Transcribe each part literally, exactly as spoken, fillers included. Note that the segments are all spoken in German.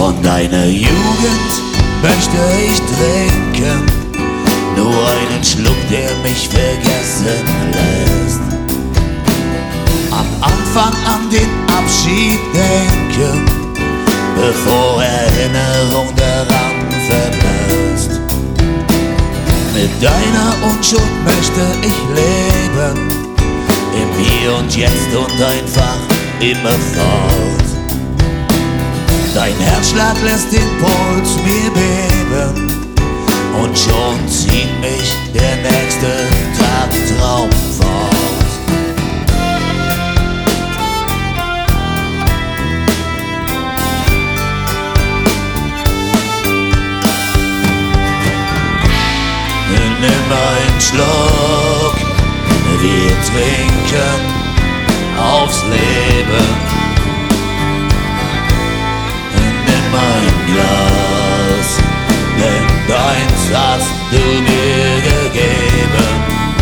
Von deiner Jugend möchte ich trinken, nur einen Schluck, der mich vergessen lässt. Am Anfang an den Abschied denken, bevor Erinnerung daran verblasst. Mit deiner Unschuld möchte ich leben, im Hier und Jetzt und einfach immerfort. Dein Herzschlag lässt den Puls mir beben und schon zieht mich der nächste Tagtraum fort. Nimm einen Schluck, wir trinken aufs Leben. Nimm ein Glas, denn deins hast du mir gegeben.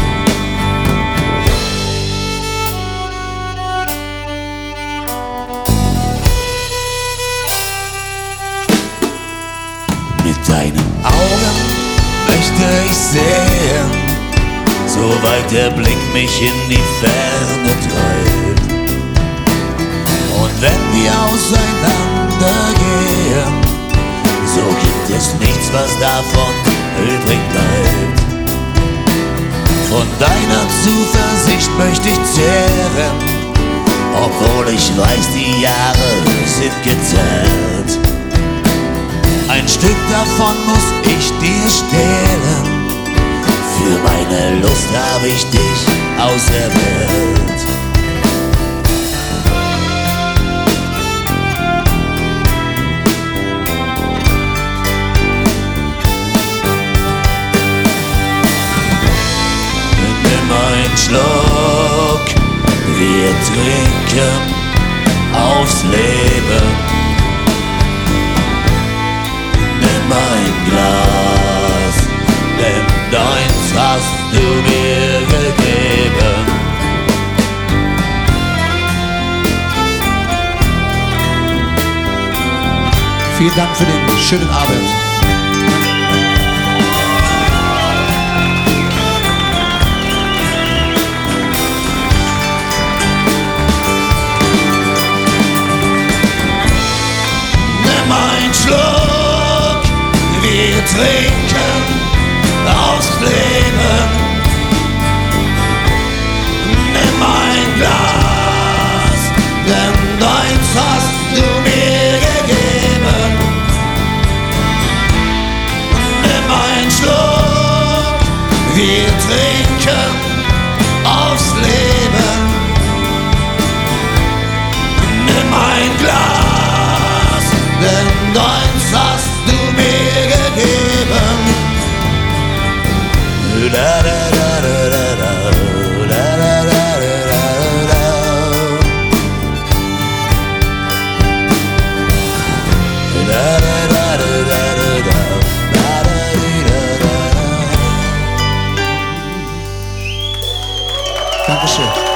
Mit deinen Augen möchte ich sehen, soweit der Blick mich in die Ferne treibt. Und wenn wir auseinander gehen, so gibt es nichts, was davon übrig bleibt. Von deiner Zuversicht möchte ich zehren, obwohl ich weiß, die Jahre sind gezählt. Ein Stück davon muss ich dir stehlen, für meine Lust hab ich dich auserwählt. Nimm einen Schluck, wir trinken aufs Leben. Nimm ein Glas, denn deins hast du mir gegeben. Vielen Dank für den schönen Abend. Nimm einen Schluck, wir trinken aufs Leben. Nimm ein Glas, denn deins hast du mir gegeben. Nimm einen Schluck, wir trinken aufs Leben. Nimm ein Glas, denn deins hast du mir gegeben. Da, da, da, da, da, da, da, da, da, da. Da, da, da, da, da, da, da, da, da, da. Dankeschön.